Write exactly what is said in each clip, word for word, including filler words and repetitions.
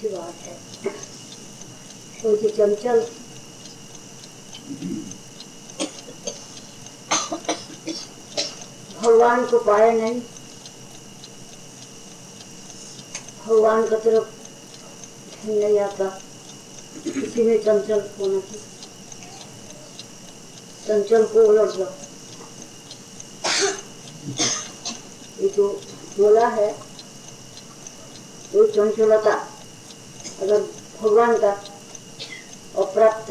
अच्छी बात है। तो जो चंचल भगवान को पाया नहीं, भगवान का तरफ ध्यान नहीं आता, किसी में चंचल होना चाहिए। चंचल को उलट जाओ। ये जो बोला है वो चंचलता अगर भगवान का अप्राप्त,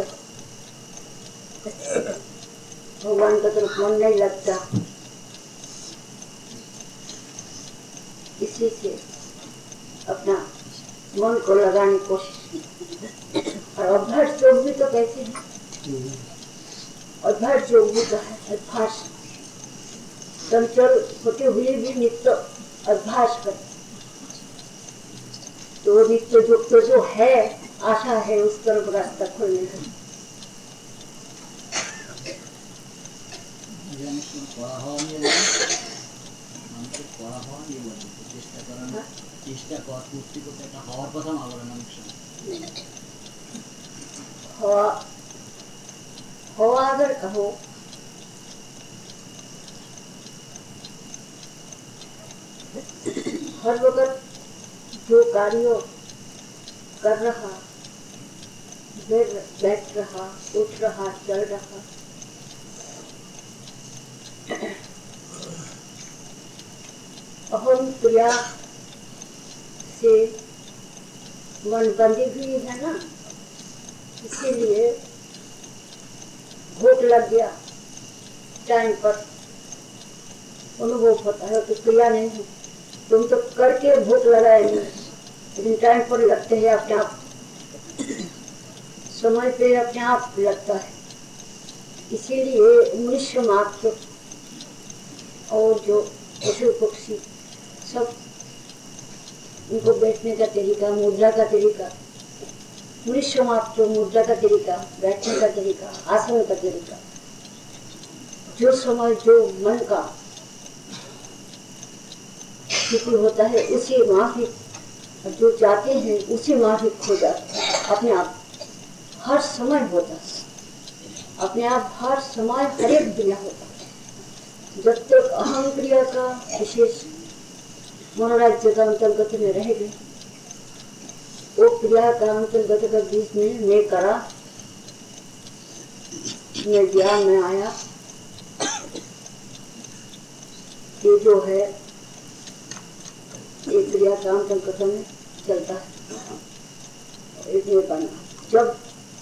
भगवान का तरफ मन नहीं लगता, इसी से अपना मन को लगाने की कोशिश। और अभ्यास योग भी तो कैसे है, अभ्यास योग भी तो है। अभ्यास चंचल होते हुए भी नित्य अभ्यास कर, तो नित्य जो तो जो है आशा है उस तरफ रास्ता खोलने का। हवा अगर कहो हर वक्त जो कार्य कर रहा, बैठ रहा, उठ रहा, चल रहा, अहम क्रिया से मन बंधी हुई है ना, इसीलिए भूख लग गया टाइम पर अनुभव होता है तो क्रिया नहीं है। तुम तो करके भूख लगाए नहीं, लेकिन टाइम पर लगते हैं अपने आप, समय पे अपने आप लगता है। इसीलिए मनुष्य मात्र और जो पशु पक्षी सब, उनको बैठने का तरीका, मुद्रा का तरीका, मनुष्य मात्र मुद्रा का तरीका, बैठने का तरीका, आसन का तरीका, जो समय जो मन का स्थिति होता है उसी माफिक, जो चाहते हैं उसी माफिक हो जाता है। अपने आप हर समय होता है, अपने आप हर समय हर एक क्रिया होता है। जब तक अहम क्रिया का विशेष मनोराज्य का अंतर्गत में रहेगी, वो क्रिया का अंतर्गत का बीच में मैं करा, मैं गया, मैं आया, ये जो है एक क्रिया का अंतर्गत में चलता है। एक में बना जब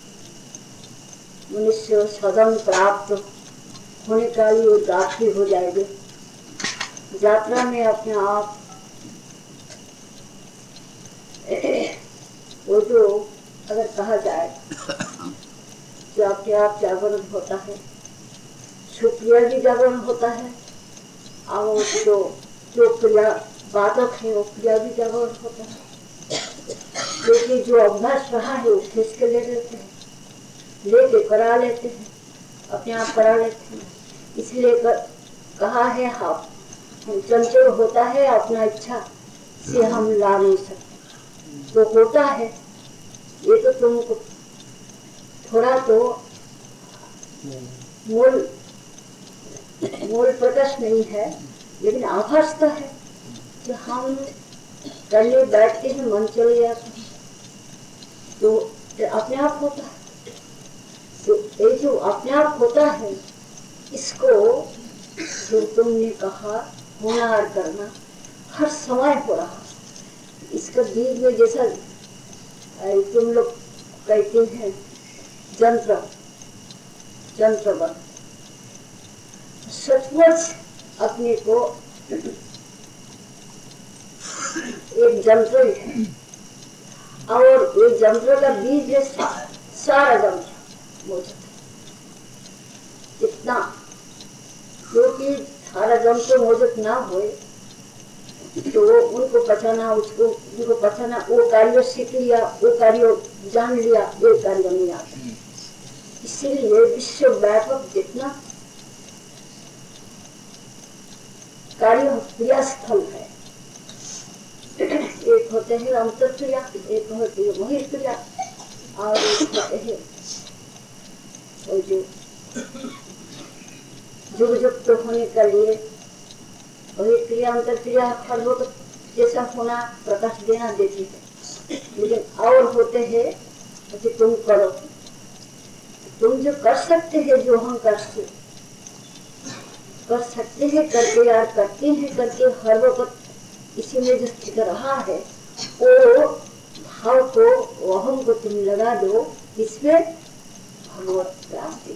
मनुष्य सदन प्राप्त होने का लिए यात्री हो जाएंगे, यात्रा में अपने आप वो जो अगर कहा जाए जो अपने आप जागरण होता है, सुक्रिया भी जागरण होता है, और जो जो क्रिया बाधक है वो क्रिया भी जागरण होता है। क्योंकि जो अभ्यास रहा है वो खींच के ले लेते हैं, लेके करा लेते हैं, अपने आप करा लेते हैं। इसलिए कहा है हम हम चंचल होता है, अपना इच्छा से हम ला नहीं सकते, तो होता है। ये तो तुमको थोड़ा तो मूल मूल प्रकाश नहीं है, लेकिन आभास तो है कि हम करने बैठते हैं, मन चले जाते हैं, तो अपने आप होता है। तो ये जो अपने आप होता है, इसको जो तुमने कहा होनार करना हर समय हो रहा, इसका बीच में जैसा तुम लोग कहते हैं जंत्र जंत्र बन, सचमुच अपने को एक जंत्र है, और एक जंत्र का बीज है सारा जंत्र मौजूद है। इतना क्योंकि सारा जंत्र मौजूद ना हो तो उनको पचाना, उसको उनको पचाना, वो कार्य सीख लिया, वो कार्य जान लिया, ये कार्य नहीं आता। इसीलिए विश्व व्यापक जितना कार्य क्रिया स्थल है, एक एक होते हैं अंतर क्रिया, एक होती है वही क्रिया, और एक होते हैं वो जो जुग जुग तो होने के लिए वही क्रिया अंतर क्रिया हर वक्त जैसा होना प्रकाश देना देती है। लेकिन और होते हैं कि तुम करो, तुम जो कर सकते हैं, जो हम कर कर सकते हैं करके यार करते हैं करके हर वक्त इसी में जो स्थित रहा है वो भाव को वहम को तुम लगा दो, इसमें भगवत प्राप्ति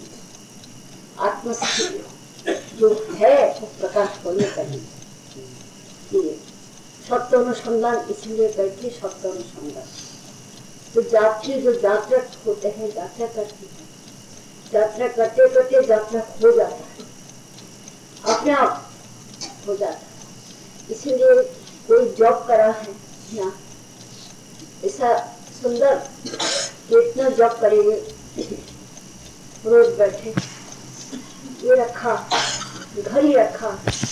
आत्मस्थिति जो है वो प्रकाश होने का लिए सत्य अनुसंधान इसलिए करके सत्य अनुसंधान। तो यात्री जो यात्रा होते हैं, यात्रा करते हैं, यात्रा करते करते यात्रा हो जाता है, अपने आप हो जाता है। इसीलिए कोई जॉब करा है यहाँ ऐसा सुंदर कितना जॉब करेंगे, रोज बैठे ये रखा घर ही रखा,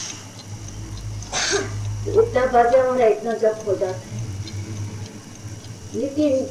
इतना बाजा होना इतना जब हो जाता है। लेकिन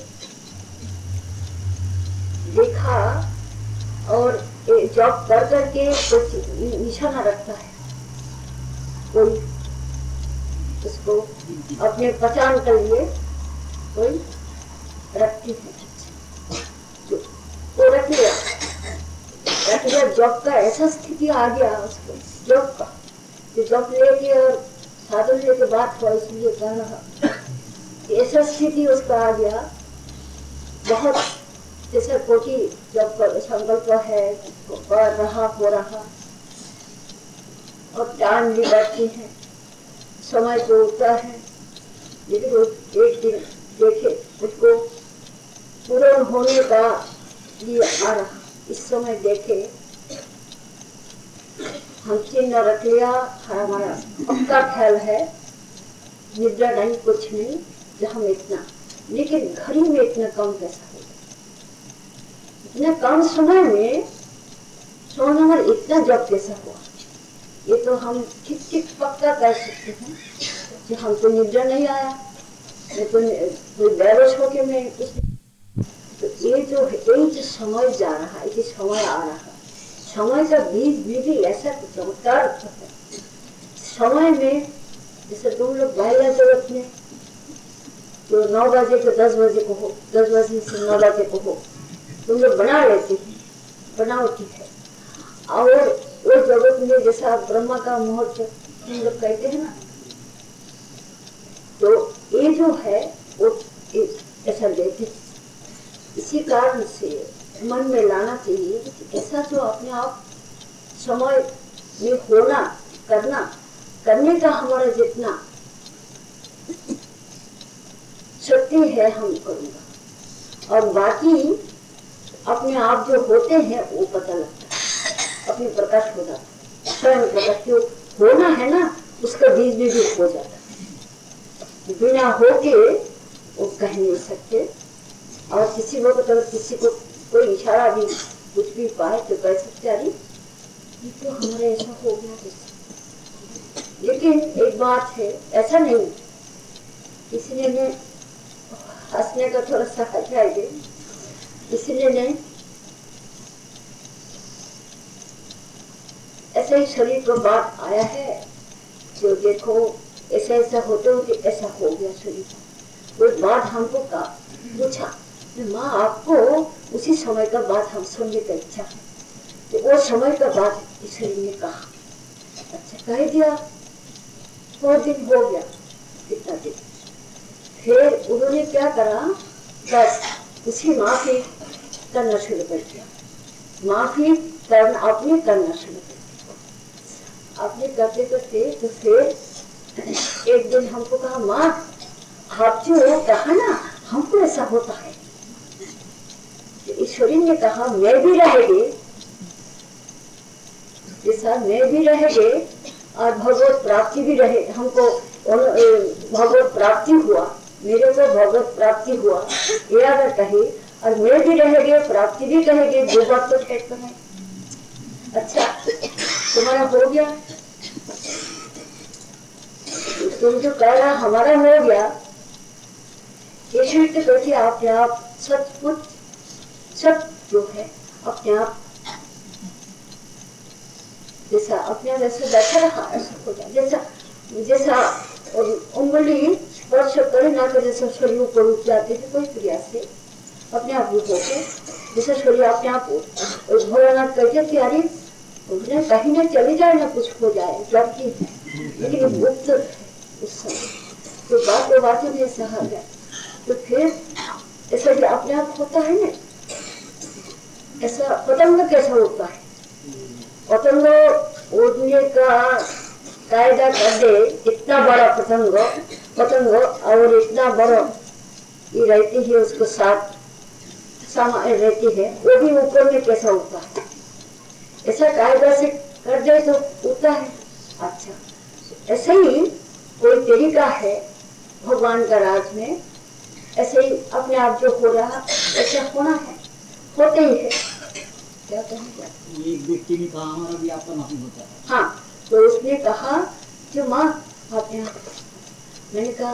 देखा और जॉब कर करके कुछ निशाना रखता है, कोई उसको अपने पहचान के लिए कोई रखती है, वो रख लिया रख लिया जॉब का ऐसा स्थिति आ गया उसको, जॉब का जो जॉब लेके और साधन लेके बात हुआ, इसलिए कह रहा ऐसा स्थिति उसका आ गया। बहुत जैसे कोटि जब संकल्प है कर रहा हो रहा और टाइम भी बैठती है, समय तो उठता है, लेकिन एक दिन देखे उसको पूर्ण होने का लिए आ रहा, इस समय देखे हम चिन्ह रख लिया, हमारा पक्का ख्याल है निद्रा नहीं कुछ नहीं जहाँ इतना, लेकिन घड़ी में इतना कम कैसा होगा, इतना कम समय में सोना में इतना जब कैसा हुआ, ये तो हम ठीक ठीक पक्का कर सकते हैं कि हमको निद्रा नहीं आया, मैं तो कोई बेहोश होके मैं कुछ, तो ये जो यही जो समय जा रहा है, ये समय आ रहा है, समय का बीज विधि ऐसा चमत्कार है। समय में जैसे तुम लोग बाह्य जगत में जो नौ बजे को दस बजे को हो, दस बजे से नौ बजे को हो, तुम लोग बना लेते हैं, बनावटी है। और वो जगत में जैसा ब्रह्मा का मुहूर्त तुम लोग कहते हैं ना, तो ये जो है वो ऐसा देते, इसी कारण से मन में लाना चाहिए ऐसा जो अपने आप समय में होना करना करने का हमारा जितना शक्ति है हम करूँगा, और बाकी अपने आप जो होते हैं वो पता लगता है, अपने प्रकाश हो जाता है, स्वयं प्रकाश जो होना है ना उसका बीज भी, भी हो जाता है, बिना होके वो कह नहीं सकते। और किसी वक्त अगर किसी को कोई इशारा भी कुछ भी पाए तो कह सकते अरे ये तो हमारे ऐसा हो गया जैसे। लेकिन एक बात है, ऐसा नहीं इसलिए मैं हंसने का थोड़ा सा हटाएंगे, इसलिए नहीं ऐसा ही शरीर को बात आया है जो देखो ऐसा ऐसा होते होते ऐसा हो गया शरीर, कोई बात हमको का पूछा माँ आपको उसी समय का बात हम सुनने का इच्छा है, तो वो समय का बात ईश्वर ने कहा, अच्छा कह दिया, बहुत दिन हो गया, कितना दिन, फिर उन्होंने क्या करा, बस उसी माफी करना शुरू कर दिया, माफी करना अपने करना शुरू कर दिया, अपने करते करते तो फिर एक दिन हमको कहा माँ आप जो कहा ना हमको ऐसा होता है, ईश्वरी ने कहा मैं भी रहेगी, जैसा मैं भी रहेगी और भगवत प्राप्ति भी रहे, हमको भगवत प्राप्ति हुआ, मेरे को भगवत प्राप्ति हुआ ये अगर कहे और मैं भी रहेगी प्राप्ति भी कहेगी, दो बात तो ठेक कर है। अच्छा तुम्हारा हो गया, तुम जो कह रहा हमारा हो गया, ईश्वर के प्रति अपने आप सचमुच सब जो है अपने आप जैसा अपने आप ऐसे बैठा रहा ऐसा हो जाए, जैसा जैसा उंगली स्पर्श करे ना करे, जैसा शरीर ऊपर उठ जाते थे कोई क्रिया से अपने आप रूप होते, जैसा शरीर अपने आप भोलानाथ करके तैयारी उन्हें कहीं ना चली जाए ना कुछ हो जाए जबकि लेकिन गुप्त उस समय तो बात बात में ऐसा आ गया। तो फिर ऐसा जो अपने आप होता है ना, ऐसा पतंग कैसा होता है, पतंग उड़ने का कायदा कर दे, इतना बड़ा पतंग पतंग और इतना बड़ा ये रहती है उसको साथ सामान रहती है, वो भी ऊपर में कैसा होता है, ऐसा कायदा से कर दे तो उड़ता है। अच्छा ऐसे ही कोई तरीका है भगवान का राज में, ऐसे ही अपने आप जो हो रहा ऐसा होना है, होते ही है। क्या कहेंगे? एक व्यक्ति ने कहा हमारा भी आपका नहीं होता है। हाँ, तो उसने कहा कि माँ आप यहाँ, मैंने कहा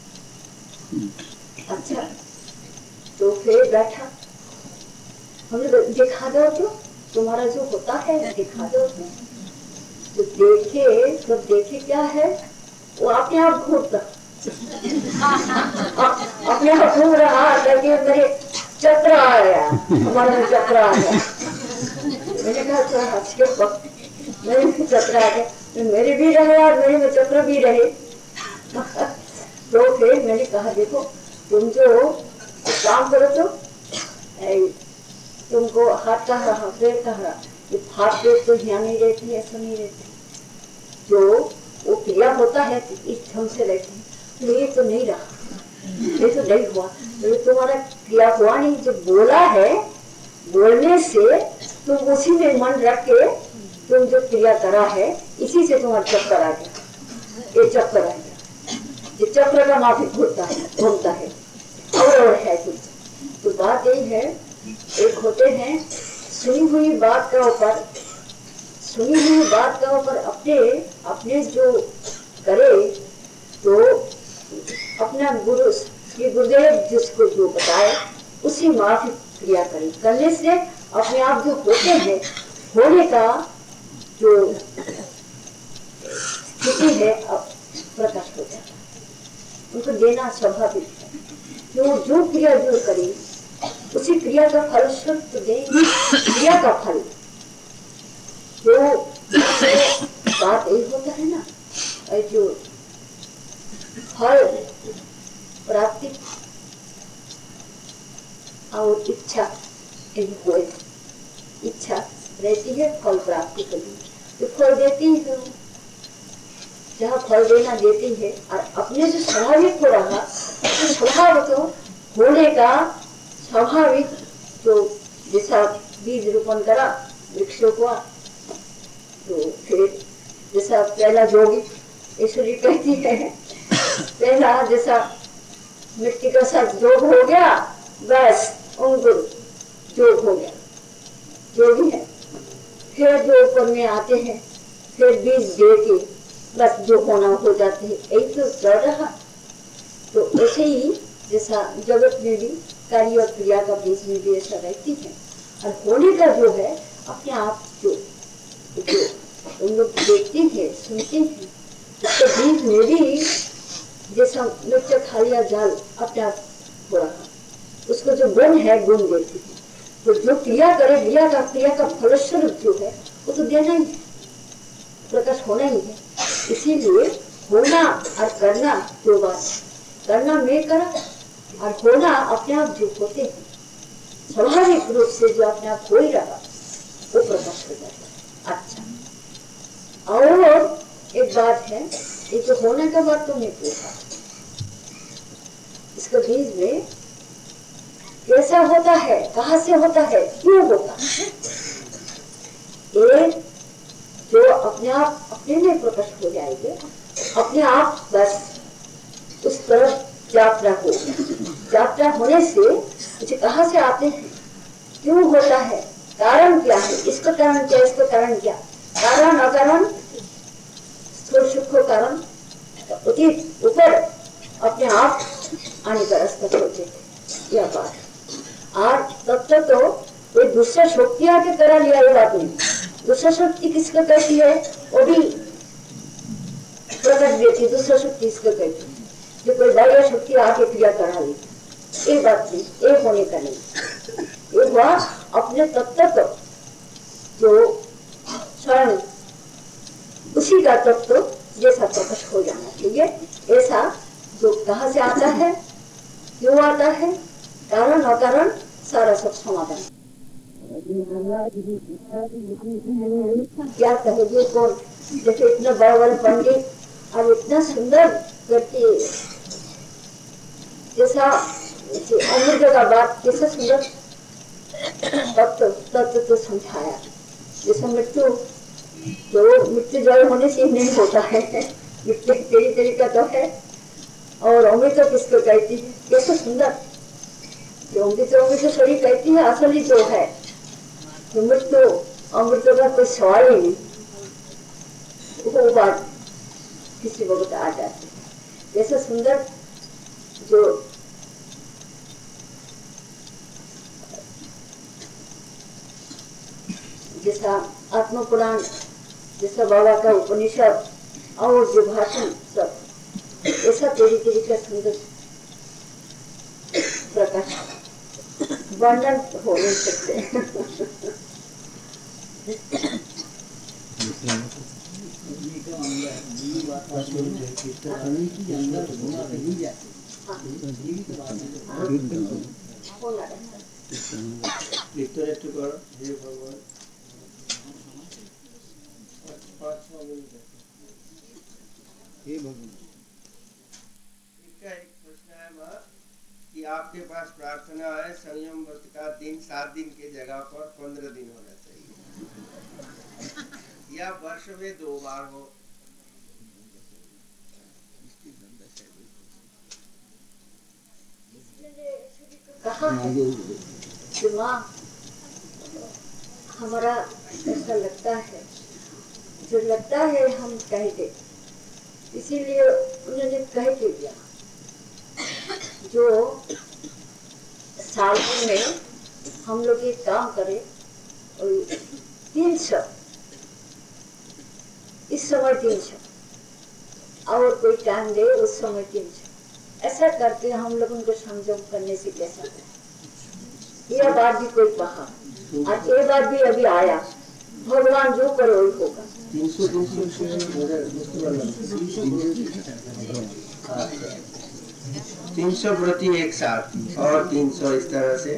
अच्छा, तो फिर बैठा, हमने दिखा दो तो तुम्हारा जो होता है दिखा दो तो, तो देखे तो देखे क्या है, वो अपने आप घूमता अपने आप घूम रहा, करके मेरे चक्र आया, हमारे में चक्र आ गया। मैंने कहा तो हंस के मेरे में चक्र आ गया, मेरे भी रहे और मेरे में चक्र भी रहे। तो फिर मैंने कहा देखो तुम जो काम करो तो तुमको हाथ का रहा पैर का रहा, हाथ पैर तो ध्यान नहीं रहती, ऐसा नहीं रहती, जो वो क्रिया होता है इस ढंग से रहती है, ये तो नहीं रहा, ये तो नहीं हुआ, तो तुम्हारा क्रिया हुआ नहीं, जो बोला है बोलने से तुम उसी में मन रख के तुम जो क्रिया करा है इसी से तुम्हारा चक्कर आ गया, ये चक्कर आ गया, ये चक्र का माफी घूमता है घूमता है और और है कुछ। तो बात यही है, एक होते हैं सुनी हुई बात का ऊपर, सुनी हुई बात का ऊपर अपने अपने जो करे तो अपना गुरु ये गुरुदेव जिसको जो बताए उसी माफी क्रिया करें, करने से अपने आप जो होते हैं होने का जो स्थिति है अब प्रकाश हो जाता है, उनको देना स्वाभाविक है, जो जो क्रिया जो करें उसी क्रिया का फल स्वरूप देंगे, क्रिया का फल जो बात यही होता है ना, जो फल प्राप्ति और इच्छा इनको इच्छा रहती है फल प्राप्ति के लिए, तो फल देती है, जहाँ फल देना देती है, और अपने जो स्वाभाविक हो रहा तो स्वभाव तो होने का स्वाभाविक जो जैसा बीज रोपण करा वृक्षों को, तो फिर जैसा पहला जोगी ईश्वरी कहती है, पहला जैसा मिट्टी का साथ जोग हो गया बस उनको जोग हो गया, जो भी है, फिर जो ऊपर में आते हैं फिर बीज दे के बस जो होना हो जाते हैं, यही तो चल रहा। तो ऐसे ही जैसा जगत में भी कार्य और क्रिया का बीज में भी ऐसा रहती है, और होने का जो है अपने आप जो जो उन लोग देखते हैं सुनते हैं, उसके बीज में भी जैसा मिर्च खा लिया जाल अपने आप हो रहा, उसको जो गुण है गुण देती है, तो जो क्रिया करे क्रिया का क्रिया का फलस्वरूप जो है वो तो देना ही है, प्रकाश होना ही है। इसीलिए होना और करना दो बात, करना मैं करा और होना अपने आप जो होते हैं स्वाभाविक रूप से जो अपने आप हो ही रहा वो प्रकाश हो जाता है। अच्छा, और एक बात है, ये जो होने का बात तुमने पूछा, इसका बीज में कैसा होता है, कहाँ से होता है, क्यों होता है, एक जो अपने आप अपने में प्रकट हो जाएंगे, अपने आप बस उस तरफ यात्रा हो, यात्रा होने से मुझे कहाँ से आते हैं, क्यों होता है, कारण क्या है, इसका कारण क्या, इसका कारण क्या, कारण अकारण स्थूल सुख कारण ऊपर अपने आप आणि परस्पर होते थे यह बात। और तब तक तो ये दूसरा शक्ति आके करा लिया ये बात नहीं। दूसरा शक्ति किसको कहती है, वो भी प्रकट व्यक्ति दूसरा शक्ति इसको कहती है, जो कोई बाह्य शक्ति आके क्रिया करा ली। ये बात नहीं, ये होने का नहीं। ये हुआ अपने तत्व तक जो स्वयं उसी का तत्व जैसा प्रकट हो जाना चाहिए, ऐसा जो कहाँ से आता है, क्यों आता है, कारण अकारण सारा सब समाधान। क्या कहेंगे कौन, जैसे इतना बड़ा बड़ा पंडित और इतना सुंदर करके जैसा अमृत का बात कैसा सुंदर तत्व तत्व तो समझाया। जैसा मृत्यु तो मृत्यु जल होने से नहीं होता है, मृत्यु तेरी तेरी का तो है। और अमृत किसको कहती है, कैसा सुंदर अमृत अमृत सही कहती है, असली जो है मृत्यु अमृत का कोई सवाल ही नहीं, वो बात किसी वक्त आ जाती है। कैसा सुंदर जो जैसा आत्म पुराण, जैसा बाबा का उपनिषद और जो भाषण सब ऐसा तेरी तेरी का सुंदर प्रकाश वर्णन हो नहीं सकते। कि आपके पास प्रार्थना है संयम व्रत का दिन सात दिन की जगह पर पंद्रह दिन होना चाहिए या वर्ष में दो बार हो। कहा है कि माँ हमारा ऐसा लगता है, जो लगता है हम कह दे, इसीलिए उन्होंने कह के दिया। जो साल में हम लोग एक काम करें और तीन सौ इस समय तीन सौ और कोई टाइम दे उस समय तीन सौ, ऐसा करके हम लोग उनको संयम करने से कैसा है। यह बात भी कोई कहा और ये बात भी अभी आया, भगवान जो करे वही होगा। तीन सौ प्रति एक साथ और तीन सौ इस तरह से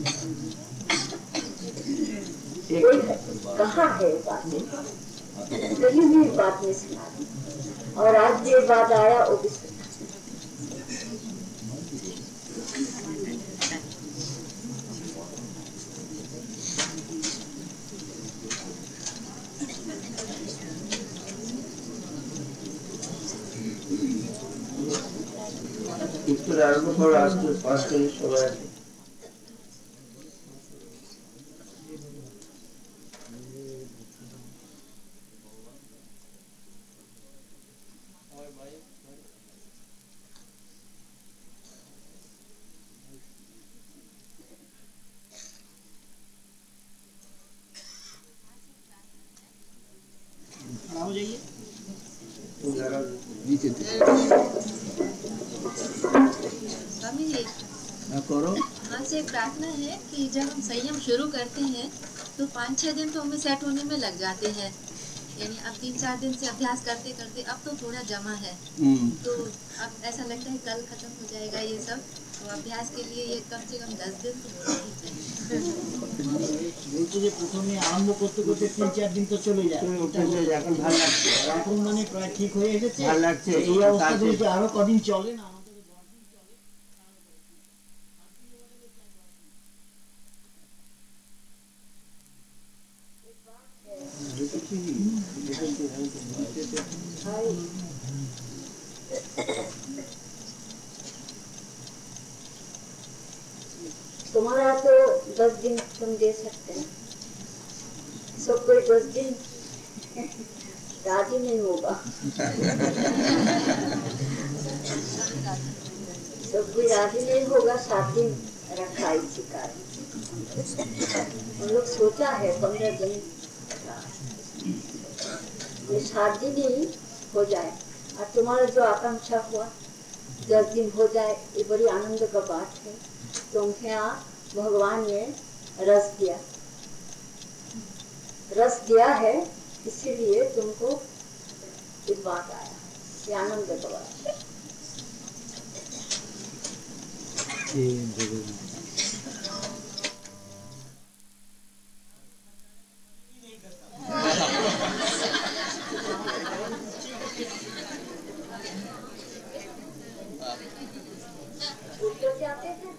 कहा है बात, कहीं भी बात नहीं सुना और आज भी बात आया वो भी सुना। उत्तर आरंभ पर आज तो पास करने समय है। हो जाइए स्वामी जी करो। हाँ से प्रार्थना है कि जब हम संयम शुरू करते हैं तो पाँच छः दिन तो हमें सेट होने में लग जाते हैं, यानी अब तीन चार दिन से अभ्यास करते करते अब तो थोड़ा जमा है, तो अब ऐसा लगता है कल खत्म हो जाएगा ये सब। तो अभ्यास के लिए ये कम से कम दस दिन तो होना ही चाहिए। प्रथमे आरम्भ करते करते तीन चार दिन तो चले যায়, এখন ভালো লাগছে, এখন মানে প্রায় ঠিক হয়ে এসেছে, ভালো লাগছে। এই অবস্থা যদি আরো কদিন চলে না, तुम्हारा तो दस दिन तुम दे सकते हैं, सब कोई दस दिन राजी नहीं होगा। तो कोई आदि नहीं होगा, सात दिन रखा इसी कारण। हम लोग सोचा है पंद्रह दिन ये सात दिन ही हो जाए, और तुम्हारा जो आकांक्षा हुआ दस दिन हो जाए, ये बड़ी आनंद का बात है। तुम्हें यहाँ भगवान ने रस दिया, रस दिया है, इसीलिए तुमको ये बात आया, ये आनंद का बात है। उत्तर चाहते हैं,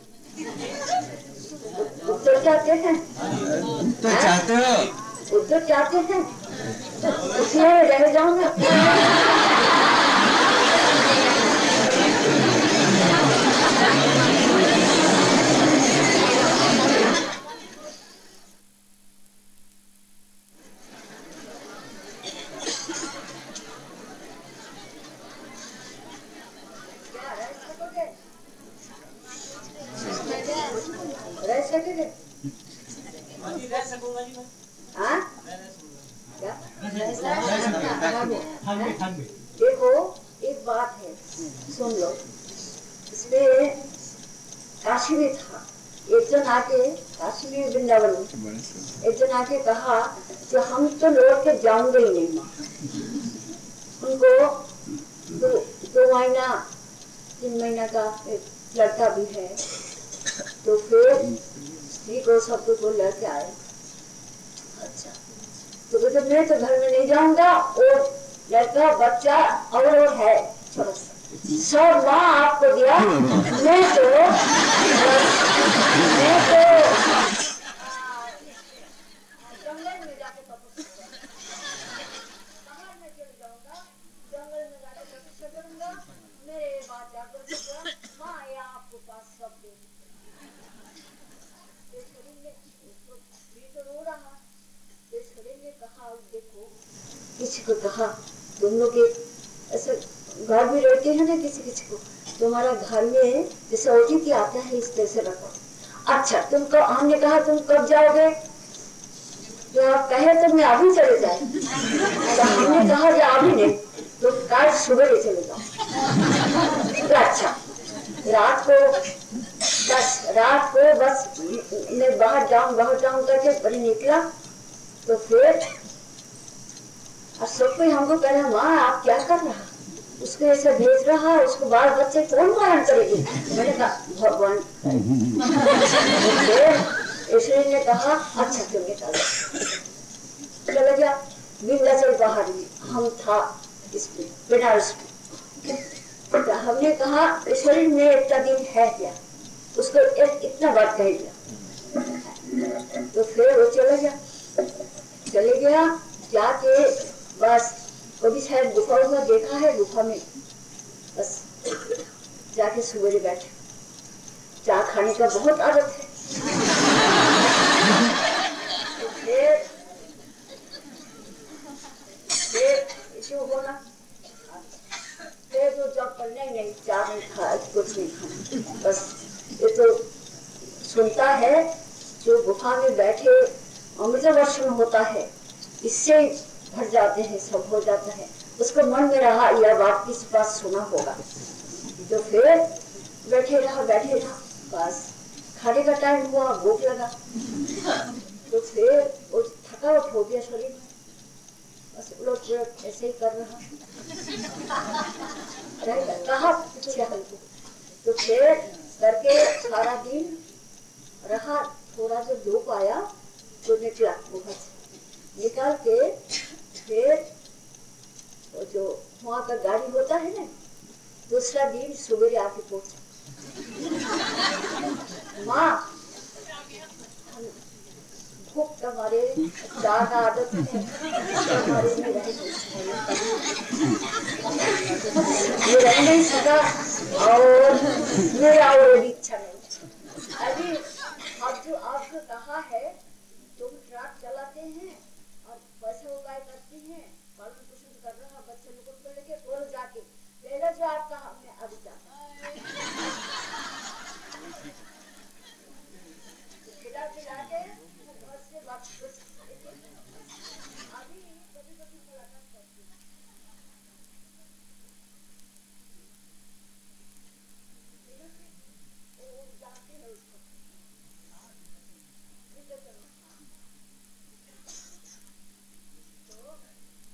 उत्तर चाहते हैं, तो चाहते हो उत्तर चाहते हैं, इसलिए रह जाऊंगा। रह सकोगे? हाँ? क्या? देखो एक बात है, सुन लो। इसमें काशी में था एक जन आके, काशी में वृंदावन में एक जन आके कहा कि हम तो लौट के जाऊंगे ही नहीं माँ। उनको दो दो महीना तीन महीना का एक लड़का भी है, तो फिर स्त्री को सब को लड़के आए। अच्छा, तो बोले मैं तो घर में नहीं जाऊंगा, और लड़का बच्चा और और है सब माँ आपको दिया, मैं तो मैं तो जंगल में जाके तपस्या कहाँ मैं चले जाऊंगा, जंगल में जाके तपस्या करूंगा, मेरे बात जाकर माँ ये आपको पास सब दे। तो रो रहा, ने कहा देखो, किसी को कहा तुम लोग ऐसे घर में रहते हैं ना, किसी किसी को तुम्हारा घर में जैसे अतिथि आता है इस तरह से रखो। अच्छा तुमको हमने कहा तुम कब जाओगे, तो आप कहे तो मैं अभी चले जाए, तो हमने कहा कि अभी नहीं, तो कल सुबह ही चले जाओ। तो अच्छा रात को बस रात को बस मैं बाहर जाऊं बाहर जाऊं करके बड़ी निकला, तो फिर और सब कोई हमको कह रहा माँ आप क्या कर रहा, उसको ऐसे भेज रहा, उसको बाल बच्चे कौन पालन करेगी। मैंने कहा भगवान। इसलिए ने कहा अच्छा क्यों निकाल, चला गया विंध्याचल पहाड़ी में, हम था इसमें बनारस में। तो हमने कहा शरीर में इतना दिन है क्या, उसको एक इतना बात कह दिया। तो फिर वो चला गया चले गया जाके बस कभी शायद गुफा में देखा है, गुफा में बस जाके सुबह बैठे, चाय खाने का बहुत आदत है। फिर फिर क्यों बोला, फिर तो जब पर नहीं नहीं चाय नहीं खा, कुछ नहीं खाना, बस ये तो सुनता है जो गुफा में बैठे अमृत वर्षण होता है, इससे भर जाते हैं, सब हो जाता है। उसको मन में रहा यह बात किस पास सुना होगा, तो फिर बैठे रहा बैठे रहा बस खाने का टाइम हुआ, भूख लगा, तो फिर वो थकावट हो गया शरीर में, बस उलट पुलट ऐसे ही कर रहा कहा तो फिर करके सारा दिन रहा, थोड़ा जो धूप आया तो निकला गुफा से, निकाल के फिर वो जो वहाँ का गाड़ी होता है ना, दूसरा दिन सुबह आके पहुंचा। माँ भूख हमारे ज्यादा आदत है, हमारे में रह ये रह नहीं सका, और मेरा और इच्छा नहीं